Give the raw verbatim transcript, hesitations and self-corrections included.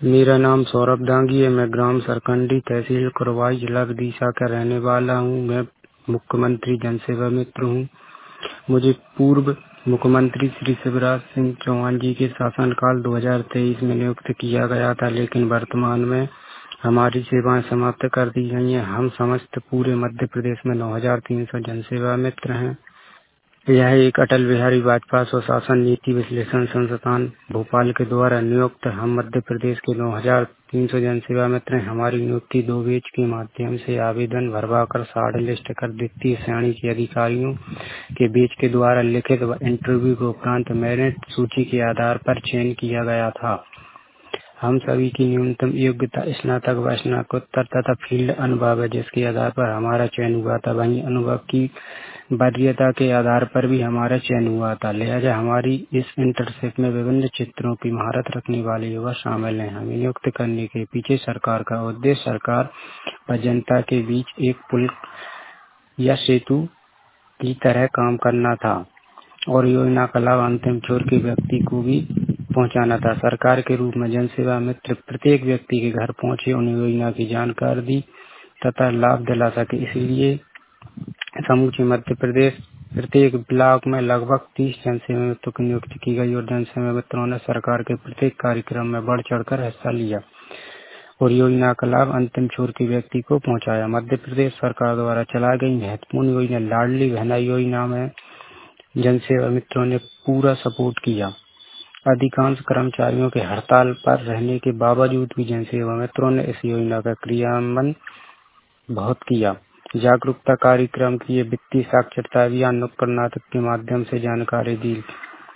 मेरा नाम सौरभ दांगी है। मैं ग्राम सरकंडी, तहसील कुरवाई, जिला विदिशा का रहने वाला हूँ। मैं मुख्यमंत्री जनसेवा मित्र हूँ। मुझे पूर्व मुख्यमंत्री श्री शिवराज सिंह चौहान जी के शासनकाल दो हज़ार तेईस में नियुक्त किया गया था, लेकिन वर्तमान में हमारी सेवाएं समाप्त कर दी गई हैं। हम समस्त पूरे मध्य प्रदेश में नौ हजार तीन सौ जनसेवा मित्र हैं। यह एक अटल बिहारी वाजपेयी सुशासन नीति विश्लेषण संस्थान भोपाल के द्वारा नियुक्त हम मध्य प्रदेश के नौ हजार तीन सौ जन सेवा मित्र हैं। हमारी नियुक्ति दो बैच के माध्यम से आवेदन भरवाकर शॉर्ट लिस्ट कर द्वितीय श्रेणी के अधिकारियों के बैच के द्वारा लिखित व इंटरव्यू के उपरांत मेरिट सूची के आधार पर चयन किया गया था। हम सभी की न्यूनतम योग्यता स्नातक व स्नातकोत्तर तथा फील्ड अनुभव है, जिसके आधार पर हमारा चयन हुआ था। वहीं अनुभव की वरीयता के आधार पर भी हमारा चयन हुआ था। लिहाजा हमारी इस इंटर्नशिप में विभिन्न क्षेत्रों की महारत रखने वाले युवा शामिल हैं। हमें नियुक्त करने के पीछे सरकार का उद्देश्य सरकार व जनता के बीच एक पुल या सेतु की तरह काम करना था और योजना का लाभ अंतिम छोर के व्यक्ति को भी पहुंचाना था। सरकार के रूप में जनसेवा मित्र प्रत्येक व्यक्ति के घर पहुंचे, उन्हें योजना की जानकारी दी तथा लाभ दिला सके। इसलिए समूचे मध्य प्रदेश प्रत्येक ब्लॉक में लगभग तीस जनसेवा मित्रों की नियुक्ति की गई और जनसेवा मित्रों ने सरकार के प्रत्येक कार्यक्रम में बढ़ चढ़कर हिस्सा लिया और योजना का लाभ अंतिम छोर के व्यक्ति को पहुंचाया। मध्य प्रदेश सरकार द्वारा चलाई गई महत्वपूर्ण योजना लाडली बहना योजना में जनसेवा मित्रों ने पूरा सपोर्ट किया। अधिकांश कर्मचारियों के हड़ताल पर रहने के बावजूद भी जनसेवा मित्रों ने इस योजना का क्रियान्वयन बहुत किया। जागरूकता कार्यक्रम किए, वित्तीय साक्षरता अभियान, नुक्कड़ नाटक के माध्यम से जानकारी दी।